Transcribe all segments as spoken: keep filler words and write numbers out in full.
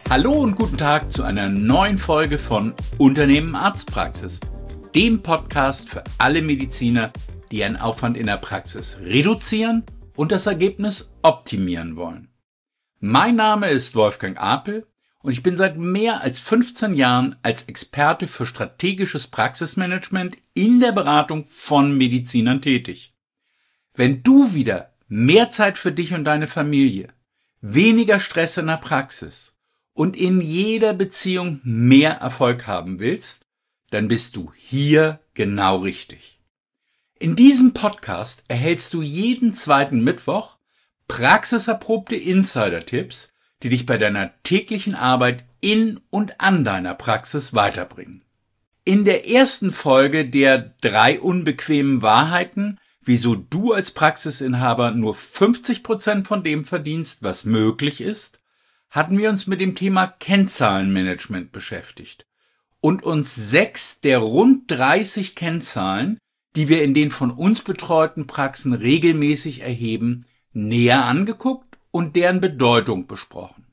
Hallo und guten Tag zu einer neuen Folge von Unternehmen Arztpraxis, dem Podcast für alle Mediziner, die ihren Aufwand in der Praxis reduzieren und das Ergebnis optimieren wollen. Mein Name ist Wolfgang Apel und ich bin seit mehr als fünfzehn Jahren als Experte für strategisches Praxismanagement in der Beratung von Medizinern tätig. Wenn du wieder mehr Zeit für dich und deine Familie, weniger Stress in der Praxis und in jeder Beziehung mehr Erfolg haben willst, dann bist du hier genau richtig. In diesem Podcast erhältst du jeden zweiten Mittwoch praxiserprobte Insider-Tipps, die dich bei deiner täglichen Arbeit in und an deiner Praxis weiterbringen. In der ersten Folge der drei unbequemen Wahrheiten, wieso du als Praxisinhaber nur fünfzig Prozent von dem verdienst, was möglich ist, hatten wir uns mit dem Thema Kennzahlenmanagement beschäftigt und uns sechs der rund dreißig Kennzahlen, die wir in den von uns betreuten Praxen regelmäßig erheben, näher angeguckt und deren Bedeutung besprochen.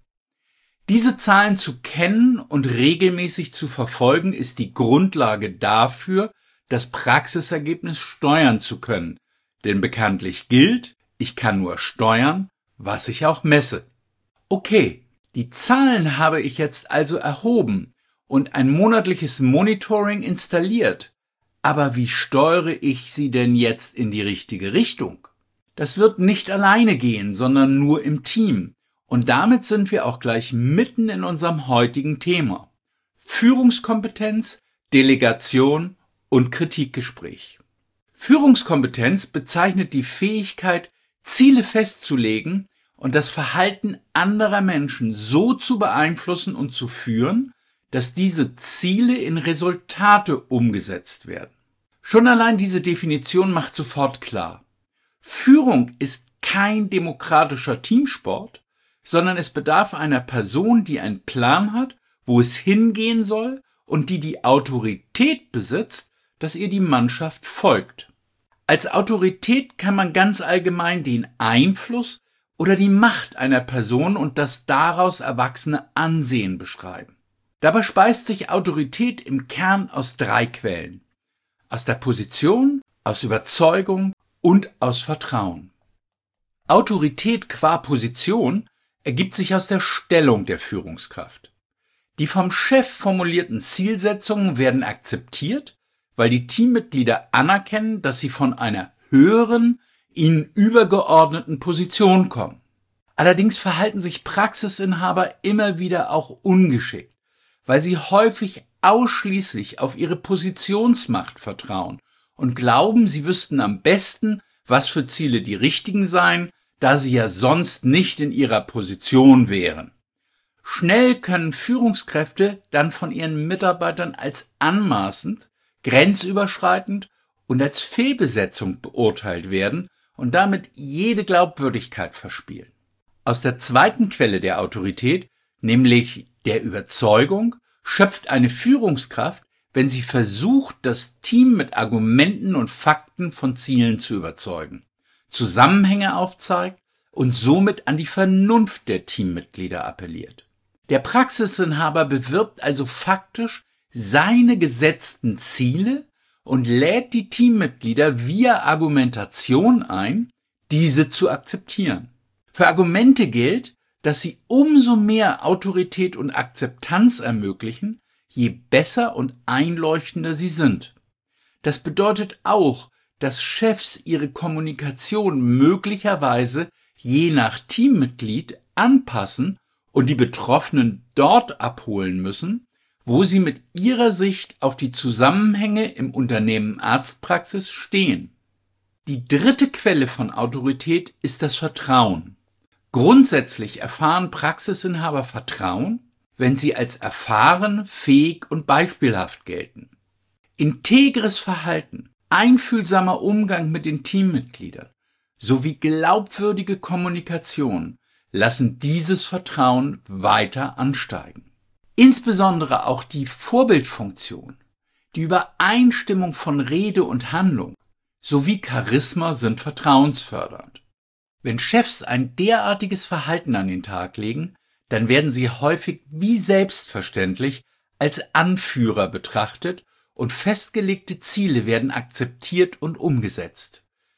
Diese Zahlen zu kennen und regelmäßig zu verfolgen, ist die Grundlage dafür, das Praxisergebnis steuern zu können. Denn bekanntlich gilt, ich kann nur steuern, was ich auch messe. Okay, die Zahlen habe ich jetzt also erhoben und ein monatliches Monitoring installiert. Aber wie steuere ich sie denn jetzt in die richtige Richtung? Das wird nicht alleine gehen, sondern nur im Team. Und damit sind wir auch gleich mitten in unserem heutigen Thema. Führungskompetenz, Delegation und Kritikgespräch. Führungskompetenz bezeichnet die Fähigkeit, Ziele festzulegen und das Verhalten anderer Menschen so zu beeinflussen und zu führen, dass diese Ziele in Resultate umgesetzt werden. Schon allein diese Definition macht sofort klar: Führung ist kein demokratischer Teamsport, sondern es bedarf einer Person, die einen Plan hat, wo es hingehen soll und die die Autorität besitzt, dass ihr die Mannschaft folgt. Als Autorität kann man ganz allgemein den Einfluss oder die Macht einer Person und das daraus erwachsene Ansehen beschreiben. Dabei speist sich Autorität im Kern aus drei Quellen: aus der Position, aus Überzeugung und aus Vertrauen. Autorität qua Position ergibt sich aus der Stellung der Führungskraft. Die vom Chef formulierten Zielsetzungen werden akzeptiert, weil die Teammitglieder anerkennen, dass sie von einer höheren, ihnen übergeordneten Position kommen. Allerdings verhalten sich Praxisinhaber immer wieder auch ungeschickt, weil sie häufig ausschließlich auf ihre Positionsmacht vertrauen und glauben, sie wüssten am besten, was für Ziele die richtigen seien, da sie ja sonst nicht in ihrer Position wären. Schnell können Führungskräfte dann von ihren Mitarbeitern als anmaßend, grenzüberschreitend und als Fehlbesetzung beurteilt werden und damit jede Glaubwürdigkeit verspielen. Aus der zweiten Quelle der Autorität, nämlich der Überzeugung, schöpft eine Führungskraft, wenn sie versucht, das Team mit Argumenten und Fakten von Zielen zu überzeugen, Zusammenhänge aufzeigt und somit an die Vernunft der Teammitglieder appelliert. Der Praxisinhaber bewirbt also faktisch seine gesetzten Ziele und lädt die Teammitglieder via Argumentation ein, diese zu akzeptieren. Für Argumente gilt, dass sie umso mehr Autorität und Akzeptanz ermöglichen, je besser und einleuchtender sie sind. Das bedeutet auch, dass Chefs ihre Kommunikation möglicherweise je nach Teammitglied anpassen und die Betroffenen dort abholen müssen, wo sie mit ihrer Sicht auf die Zusammenhänge im Unternehmen Arztpraxis stehen. Die dritte Quelle von Autorität ist das Vertrauen. Grundsätzlich erfahren Praxisinhaber Vertrauen, wenn sie als erfahren, fähig und beispielhaft gelten. Integres Verhalten, einfühlsamer Umgang mit den Teammitgliedern sowie glaubwürdige Kommunikation lassen dieses Vertrauen weiter ansteigen. Insbesondere auch die Vorbildfunktion, die Übereinstimmung von Rede und Handlung sowie Charisma sind vertrauensfördernd. Wenn Chefs ein derartiges Verhalten an den Tag legen, dann werden sie häufig wie selbstverständlich als Anführer betrachtet und festgelegte Ziele werden akzeptiert und umgesetzt.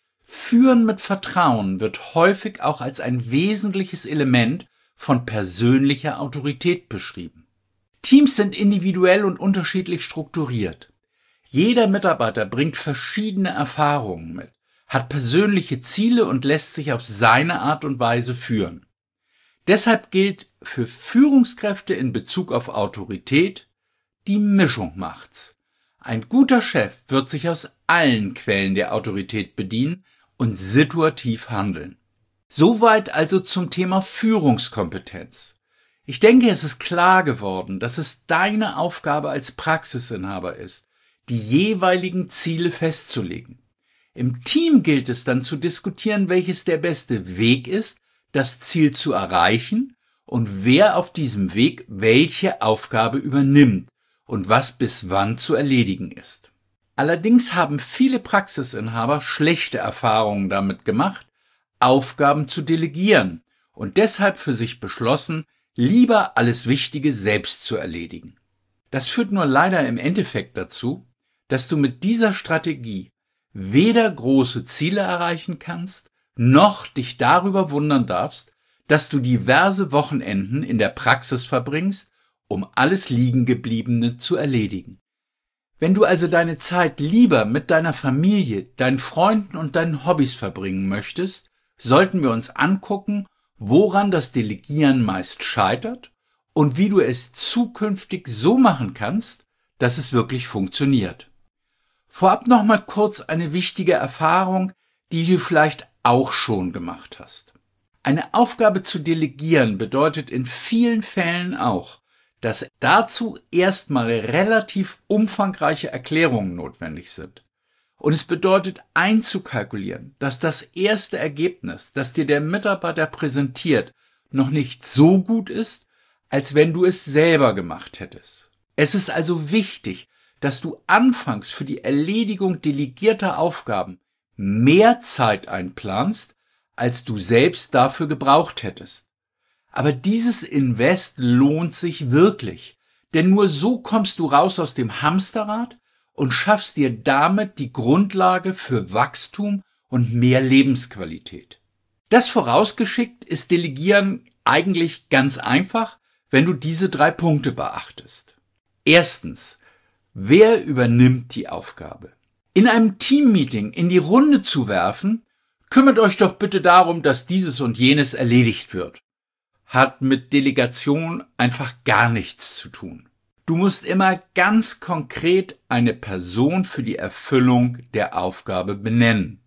Führen mit Vertrauen wird häufig auch als ein wesentliches Element von persönlicher Autorität beschrieben. Teams sind individuell und unterschiedlich strukturiert. Jeder Mitarbeiter bringt verschiedene Erfahrungen mit, hat persönliche Ziele und lässt sich auf seine Art und Weise führen. Deshalb gilt für Führungskräfte in Bezug auf Autorität: die Mischung macht's. Ein guter Chef wird sich aus allen Quellen der Autorität bedienen und situativ handeln. Soweit also zum Thema Führungskompetenz. Ich denke, es ist klar geworden, dass es deine Aufgabe als Praxisinhaber ist, die jeweiligen Ziele festzulegen. Im Team gilt es dann zu diskutieren, welches der beste Weg ist, das Ziel zu erreichen und wer auf diesem Weg welche Aufgabe übernimmt und was bis wann zu erledigen ist. Allerdings haben viele Praxisinhaber schlechte Erfahrungen damit gemacht, Aufgaben zu delegieren und deshalb für sich beschlossen, lieber alles Wichtige selbst zu erledigen. Das führt nur leider im Endeffekt dazu, dass du mit dieser Strategie weder große Ziele erreichen kannst, noch dich darüber wundern darfst, dass du diverse Wochenenden in der Praxis verbringst, um alles Liegengebliebene zu erledigen. Wenn du also deine Zeit lieber mit deiner Familie, deinen Freunden und deinen Hobbys verbringen möchtest, sollten wir uns angucken, woran das Delegieren meist scheitert und wie du es zukünftig so machen kannst, dass es wirklich funktioniert. Vorab noch mal kurz eine wichtige Erfahrung, die du vielleicht auch schon gemacht hast. Eine Aufgabe zu delegieren bedeutet in vielen Fällen auch, dass dazu erstmal relativ umfangreiche Erklärungen notwendig sind. Und es bedeutet einzukalkulieren, dass das erste Ergebnis, das dir der Mitarbeiter präsentiert, noch nicht so gut ist, als wenn du es selber gemacht hättest. Es ist also wichtig, dass du anfangs für die Erledigung delegierter Aufgaben mehr Zeit einplanst, als du selbst dafür gebraucht hättest. Aber dieses Invest lohnt sich wirklich, denn nur so kommst du raus aus dem Hamsterrad und schaffst dir damit die Grundlage für Wachstum und mehr Lebensqualität. Das vorausgeschickt ist Delegieren eigentlich ganz einfach, wenn du diese drei Punkte beachtest. Erstens, wer übernimmt die Aufgabe? In einem Teammeeting in die Runde zu werfen, kümmert euch doch bitte darum, dass dieses und jenes erledigt wird, hat mit Delegation einfach gar nichts zu tun. Du musst immer ganz konkret eine Person für die Erfüllung der Aufgabe benennen.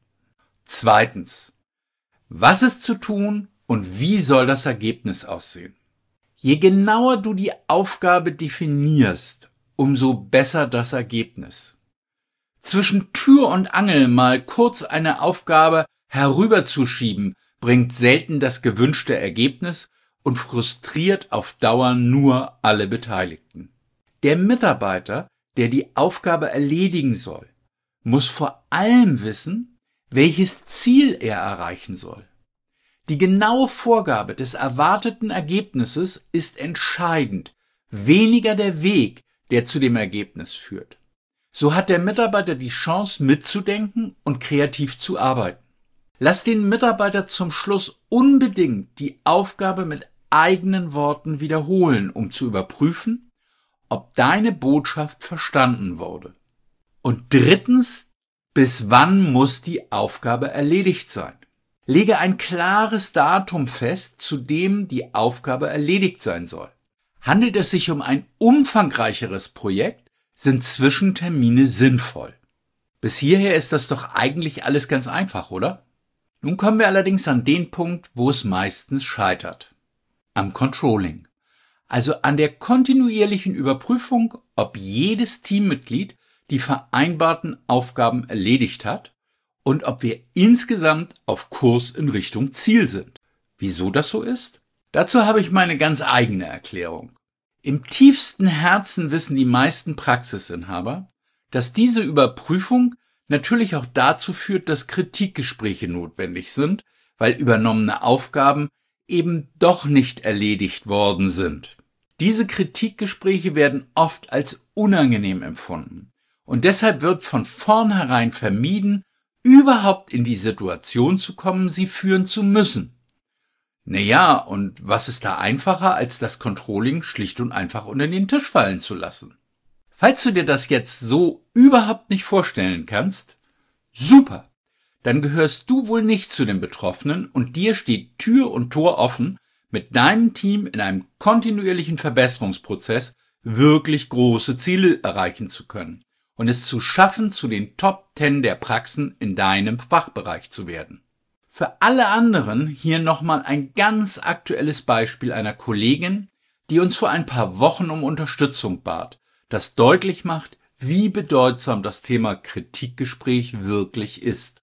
Zweitens, was ist zu tun und wie soll das Ergebnis aussehen? Je genauer du die Aufgabe definierst, umso besser das Ergebnis. Zwischen Tür und Angel mal kurz eine Aufgabe herüberzuschieben, bringt selten das gewünschte Ergebnis und frustriert auf Dauer nur alle Beteiligten. Der Mitarbeiter, der die Aufgabe erledigen soll, muss vor allem wissen, welches Ziel er erreichen soll. Die genaue Vorgabe des erwarteten Ergebnisses ist entscheidend, weniger der Weg, der zu dem Ergebnis führt. So hat der Mitarbeiter die Chance mitzudenken und kreativ zu arbeiten. Lass den Mitarbeiter zum Schluss unbedingt die Aufgabe mit eigenen Worten wiederholen, um zu überprüfen, ob deine Botschaft verstanden wurde. Und drittens, bis wann muss die Aufgabe erledigt sein? Lege ein klares Datum fest, zu dem die Aufgabe erledigt sein soll. Handelt es sich um ein umfangreicheres Projekt, sind Zwischentermine sinnvoll. Bis hierher ist das doch eigentlich alles ganz einfach, oder? Nun kommen wir allerdings an den Punkt, wo es meistens scheitert. Am Controlling. Also an der kontinuierlichen Überprüfung, ob jedes Teammitglied die vereinbarten Aufgaben erledigt hat und ob wir insgesamt auf Kurs in Richtung Ziel sind. Wieso das so ist? Dazu habe ich meine ganz eigene Erklärung. Im tiefsten Herzen wissen die meisten Praxisinhaber, dass diese Überprüfung natürlich auch dazu führt, dass Kritikgespräche notwendig sind, weil übernommene Aufgaben eben doch nicht erledigt worden sind. Diese Kritikgespräche werden oft als unangenehm empfunden und deshalb wird von vornherein vermieden, überhaupt in die Situation zu kommen, sie führen zu müssen. Naja, und was ist da einfacher, als das Controlling schlicht und einfach unter den Tisch fallen zu lassen? Falls du dir das jetzt so überhaupt nicht vorstellen kannst, super, dann gehörst du wohl nicht zu den Betroffenen und dir steht Tür und Tor offen, mit deinem Team in einem kontinuierlichen Verbesserungsprozess wirklich große Ziele erreichen zu können und es zu schaffen, zu den Top Ten der Praxen in deinem Fachbereich zu werden. Für alle anderen hier nochmal ein ganz aktuelles Beispiel einer Kollegin, die uns vor ein paar Wochen um Unterstützung bat, das deutlich macht, wie bedeutsam das Thema Kritikgespräch wirklich ist.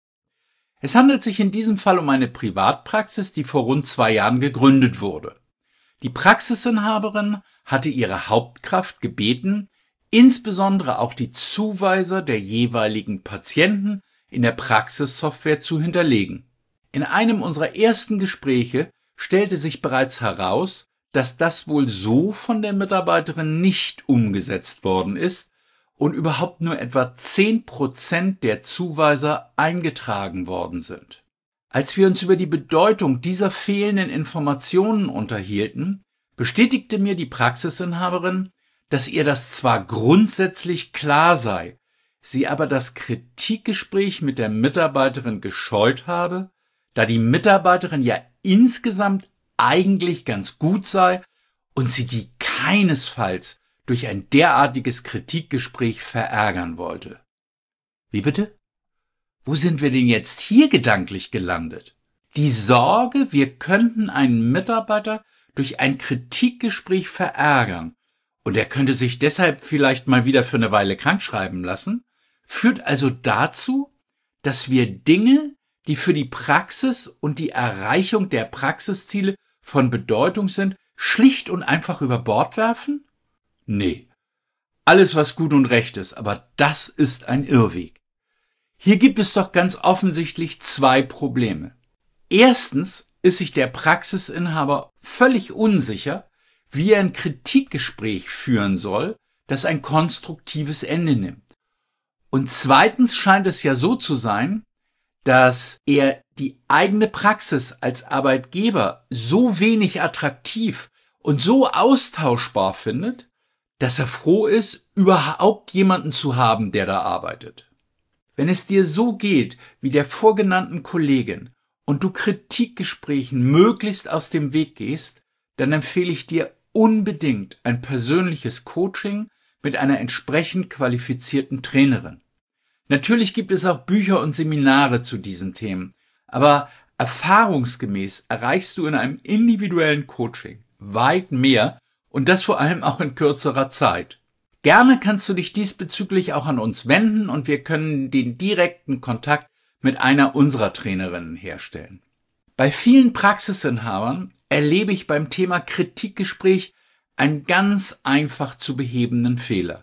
Es handelt sich in diesem Fall um eine Privatpraxis, die vor rund zwei Jahren gegründet wurde. Die Praxisinhaberin hatte ihre Hauptkraft gebeten, insbesondere auch die Zuweiser der jeweiligen Patienten in der Praxissoftware zu hinterlegen. In einem unserer ersten Gespräche stellte sich bereits heraus, dass das wohl so von der Mitarbeiterin nicht umgesetzt worden ist und überhaupt nur etwa zehn Prozent der Zuweiser eingetragen worden sind. Als wir uns über die Bedeutung dieser fehlenden Informationen unterhielten, bestätigte mir die Praxisinhaberin, dass ihr das zwar grundsätzlich klar sei, sie aber das Kritikgespräch mit der Mitarbeiterin gescheut habe, da die Mitarbeiterin ja insgesamt eigentlich ganz gut sei und sie die keinesfalls durch ein derartiges Kritikgespräch verärgern wollte. Wie bitte? Wo sind wir denn jetzt hier gedanklich gelandet? Die Sorge, wir könnten einen Mitarbeiter durch ein Kritikgespräch verärgern und er könnte sich deshalb vielleicht mal wieder für eine Weile krankschreiben lassen, führt also dazu, dass wir Dinge, die für die Praxis und die Erreichung der Praxisziele von Bedeutung sind, schlicht und einfach über Bord werfen? Nee. Alles, was gut und recht ist, aber das ist ein Irrweg. Hier gibt es doch ganz offensichtlich zwei Probleme. Erstens ist sich der Praxisinhaber völlig unsicher, wie er ein Kritikgespräch führen soll, das ein konstruktives Ende nimmt. Und zweitens scheint es ja so zu sein, dass er die eigene Praxis als Arbeitgeber so wenig attraktiv und so austauschbar findet, dass er froh ist, überhaupt jemanden zu haben, der da arbeitet. Wenn es dir so geht wie der vorgenannten Kollegin und du Kritikgesprächen möglichst aus dem Weg gehst, dann empfehle ich dir unbedingt ein persönliches Coaching mit einer entsprechend qualifizierten Trainerin. Natürlich gibt es auch Bücher und Seminare zu diesen Themen, aber erfahrungsgemäß erreichst du in einem individuellen Coaching weit mehr und das vor allem auch in kürzerer Zeit. Gerne kannst du dich diesbezüglich auch an uns wenden und wir können den direkten Kontakt mit einer unserer Trainerinnen herstellen. Bei vielen Praxisinhabern erlebe ich beim Thema Kritikgespräch einen ganz einfach zu behebenden Fehler.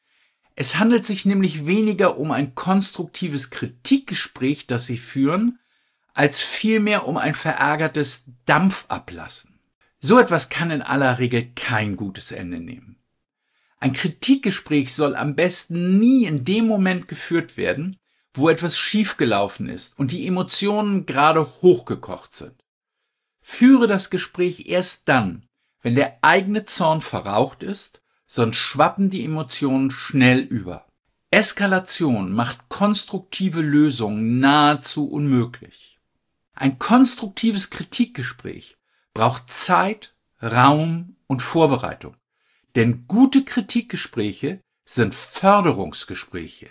Es handelt sich nämlich weniger um ein konstruktives Kritikgespräch, das sie führen, als vielmehr um ein verärgertes Dampfablassen. So etwas kann in aller Regel kein gutes Ende nehmen. Ein Kritikgespräch soll am besten nie in dem Moment geführt werden, wo etwas schiefgelaufen ist und die Emotionen gerade hochgekocht sind. Führe das Gespräch erst dann, wenn der eigene Zorn verraucht ist, sonst schwappen die Emotionen schnell über. Eskalation macht konstruktive Lösungen nahezu unmöglich. Ein konstruktives Kritikgespräch braucht Zeit, Raum und Vorbereitung. Denn gute Kritikgespräche sind Förderungsgespräche.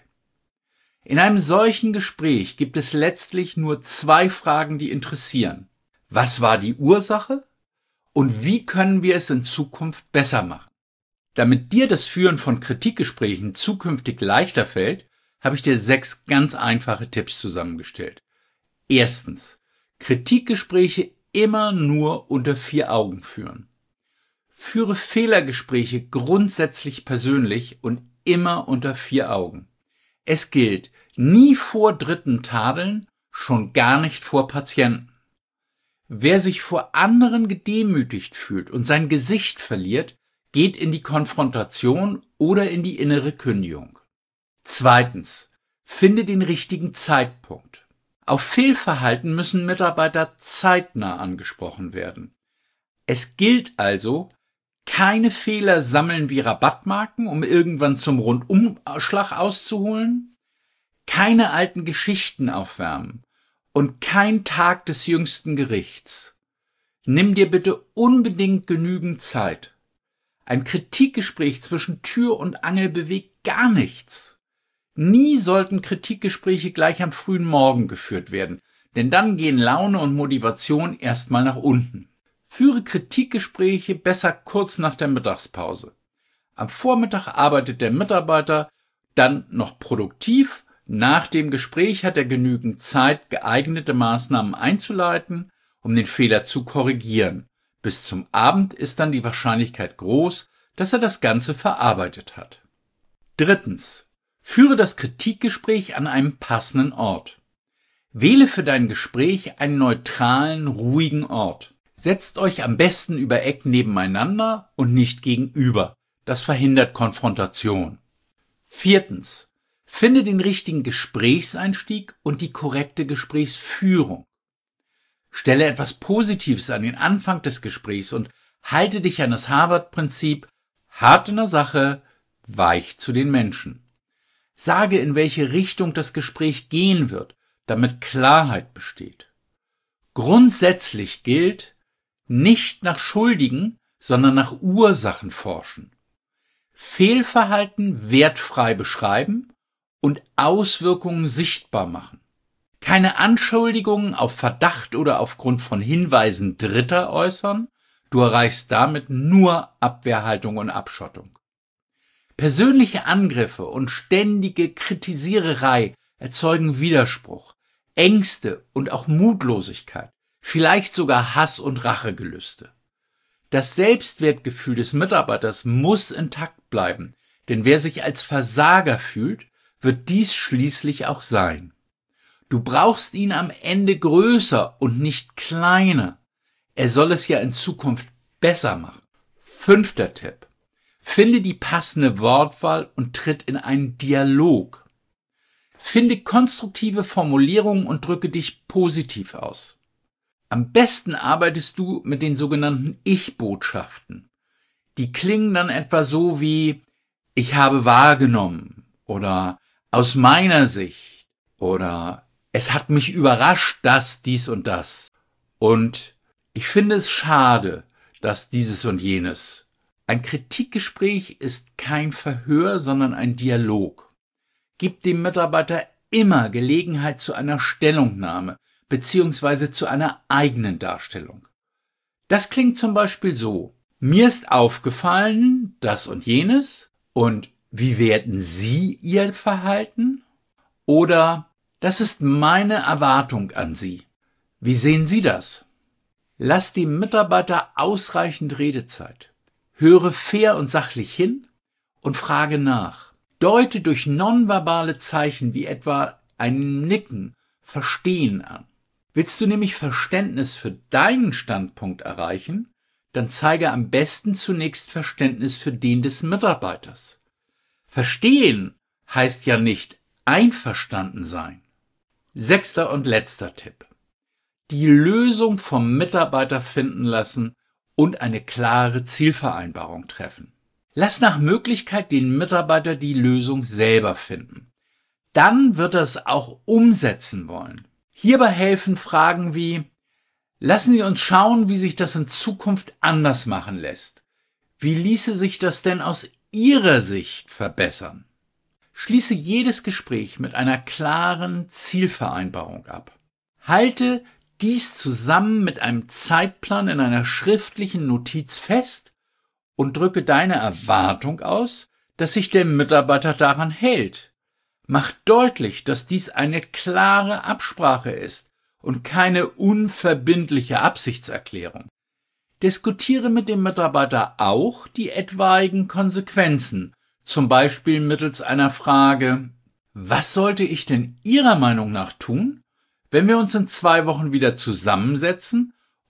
In einem solchen Gespräch gibt es letztlich nur zwei Fragen, die interessieren. Was war die Ursache? Und wie können wir es in Zukunft besser machen? Damit dir das Führen von Kritikgesprächen zukünftig leichter fällt, habe ich dir sechs ganz einfache Tipps zusammengestellt. Erstens, Kritikgespräche immer nur unter vier Augen führen. Führe Fehlergespräche grundsätzlich persönlich und immer unter vier Augen. Es gilt, nie vor Dritten tadeln, schon gar nicht vor Patienten. Wer sich vor anderen gedemütigt fühlt und sein Gesicht verliert, geht in die Konfrontation oder in die innere Kündigung. Zweitens, finde den richtigen Zeitpunkt. Auf Fehlverhalten müssen Mitarbeiter zeitnah angesprochen werden. Es gilt also, keine Fehler sammeln wie Rabattmarken, um irgendwann zum Rundumschlag auszuholen, keine alten Geschichten aufwärmen und kein Tag des jüngsten Gerichts. Nimm dir bitte unbedingt genügend Zeit. Ein Kritikgespräch zwischen Tür und Angel bewegt gar nichts. Nie sollten Kritikgespräche gleich am frühen Morgen geführt werden, denn dann gehen Laune und Motivation erstmal nach unten. Führe Kritikgespräche besser kurz nach der Mittagspause. Am Vormittag arbeitet der Mitarbeiter dann noch produktiv. Nach dem Gespräch hat er genügend Zeit, geeignete Maßnahmen einzuleiten, um den Fehler zu korrigieren. Bis zum Abend ist dann die Wahrscheinlichkeit groß, dass er das Ganze verarbeitet hat. Drittens. Führe das Kritikgespräch an einem passenden Ort. Wähle für dein Gespräch einen neutralen, ruhigen Ort. Setzt euch am besten über Eck nebeneinander und nicht gegenüber. Das verhindert Konfrontation. Viertens. Finde den richtigen Gesprächseinstieg und die korrekte Gesprächsführung. Stelle etwas Positives an den Anfang des Gesprächs und halte dich an das Harvard-Prinzip: hart in der Sache, weich zu den Menschen. Sage, in welche Richtung das Gespräch gehen wird, damit Klarheit besteht. Grundsätzlich gilt, nicht nach Schuldigen, sondern nach Ursachen forschen. Fehlverhalten wertfrei beschreiben und Auswirkungen sichtbar machen. Keine Anschuldigungen auf Verdacht oder aufgrund von Hinweisen Dritter äußern, du erreichst damit nur Abwehrhaltung und Abschottung. Persönliche Angriffe und ständige Kritisiererei erzeugen Widerspruch, Ängste und auch Mutlosigkeit, vielleicht sogar Hass und Rachegelüste. Das Selbstwertgefühl des Mitarbeiters muss intakt bleiben, denn wer sich als Versager fühlt, wird dies schließlich auch sein. Du brauchst ihn am Ende größer und nicht kleiner. Er soll es ja in Zukunft besser machen. Fünfter Tipp. Finde die passende Wortwahl und tritt in einen Dialog. Finde konstruktive Formulierungen und drücke dich positiv aus. Am besten arbeitest du mit den sogenannten Ich-Botschaften. Die klingen dann etwa so wie: ich habe wahrgenommen oder aus meiner Sicht oder es hat mich überrascht, dass dies und das. Und ich finde es schade, dass dieses und jenes. Ein Kritikgespräch ist kein Verhör, sondern ein Dialog. Gib dem Mitarbeiter immer Gelegenheit zu einer Stellungnahme beziehungsweise zu einer eigenen Darstellung. Das klingt zum Beispiel so: mir ist aufgefallen, das und jenes, und wie werten Sie Ihr Verhalten? Oder: das ist meine Erwartung an Sie. Wie sehen Sie das? Lass dem Mitarbeiter ausreichend Redezeit. Höre fair und sachlich hin und frage nach. Deute durch nonverbale Zeichen wie etwa ein Nicken Verstehen an. Willst du nämlich Verständnis für deinen Standpunkt erreichen, dann zeige am besten zunächst Verständnis für den des Mitarbeiters. Verstehen heißt ja nicht einverstanden sein. Sechster und letzter Tipp. Die Lösung vom Mitarbeiter finden lassen und eine klare Zielvereinbarung treffen. Lass nach Möglichkeit den Mitarbeiter die Lösung selber finden. Dann wird er es auch umsetzen wollen. Hierbei helfen Fragen wie: lassen Sie uns schauen, wie sich das in Zukunft anders machen lässt. Wie ließe sich das denn aus Ihrer Sicht verbessern? Schließe jedes Gespräch mit einer klaren Zielvereinbarung ab. Halte dies zusammen mit einem Zeitplan in einer schriftlichen Notiz fest und drücke deine Erwartung aus, dass sich der Mitarbeiter daran hält. Mach deutlich, dass dies eine klare Absprache ist und keine unverbindliche Absichtserklärung. Diskutiere mit dem Mitarbeiter auch die etwaigen Konsequenzen, zum Beispiel mittels einer Frage: was sollte ich denn Ihrer Meinung nach tun, wenn wir uns in zwei Wochen wieder zusammensetzen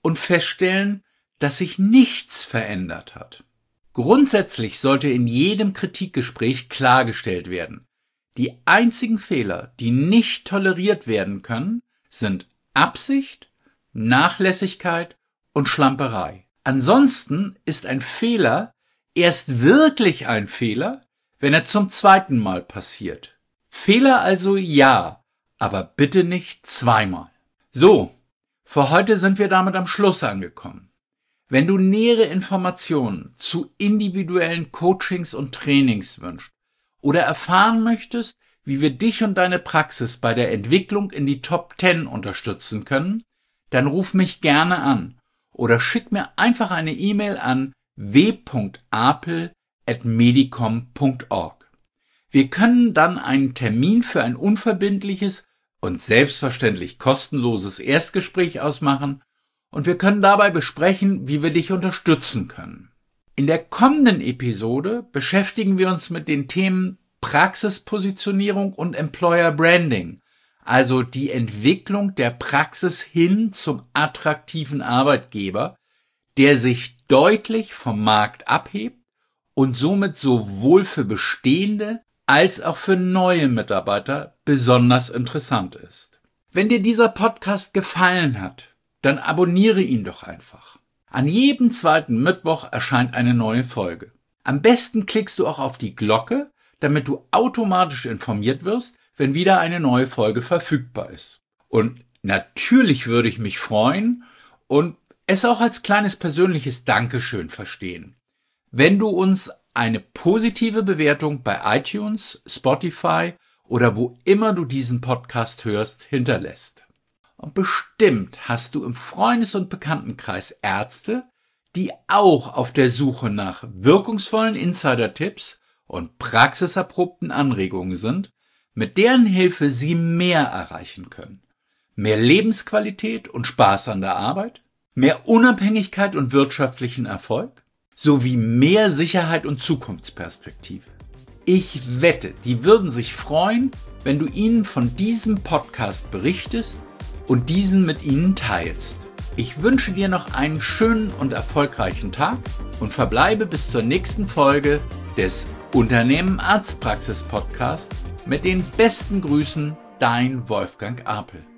und feststellen, dass sich nichts verändert hat. Grundsätzlich sollte in jedem Kritikgespräch klargestellt werden: Die einzigen Fehler, die nicht toleriert werden können, sind Absicht, Nachlässigkeit und Schlamperei. Ansonsten ist ein Fehler erst wirklich ein Fehler, wenn er zum zweiten Mal passiert. Fehler also ja, aber bitte nicht zweimal. So, für heute sind wir damit am Schluss angekommen. Wenn du nähere Informationen zu individuellen Coachings und Trainings wünschst oder erfahren möchtest, wie wir dich und deine Praxis bei der Entwicklung in die Top zehn unterstützen können, dann ruf mich gerne an oder schick mir einfach eine E-Mail an w punkt apel at medicom punkt org. Wir können dann einen Termin für ein unverbindliches und selbstverständlich kostenloses Erstgespräch ausmachen und wir können dabei besprechen, wie wir dich unterstützen können. In der kommenden Episode beschäftigen wir uns mit den Themen Praxispositionierung und Employer Branding, also die Entwicklung der Praxis hin zum attraktiven Arbeitgeber, der sich deutlich vom Markt abhebt und somit sowohl für bestehende als auch für neue Mitarbeiter besonders interessant ist. Wenn dir dieser Podcast gefallen hat, dann abonniere ihn doch einfach. An jedem zweiten Mittwoch erscheint eine neue Folge. Am besten klickst du auch auf die Glocke, damit du automatisch informiert wirst, wenn wieder eine neue Folge verfügbar ist. Und natürlich würde ich mich freuen und es auch als kleines persönliches Dankeschön verstehen, wenn du uns eine positive Bewertung bei iTunes, Spotify oder wo immer du diesen Podcast hörst, hinterlässt. Und bestimmt hast du im Freundes- und Bekanntenkreis Ärzte, die auch auf der Suche nach wirkungsvollen Insider-Tipps und praxiserprobten Anregungen sind, mit deren Hilfe sie mehr erreichen können. Mehr Lebensqualität und Spaß an der Arbeit, mehr Unabhängigkeit und wirtschaftlichen Erfolg, sowie mehr Sicherheit und Zukunftsperspektive. Ich wette, die würden sich freuen, wenn du ihnen von diesem Podcast berichtest und diesen mit ihnen teilst. Ich wünsche dir noch einen schönen und erfolgreichen Tag und verbleibe bis zur nächsten Folge des Unternehmen Arztpraxis Podcast mit den besten Grüßen, dein Wolfgang Apel.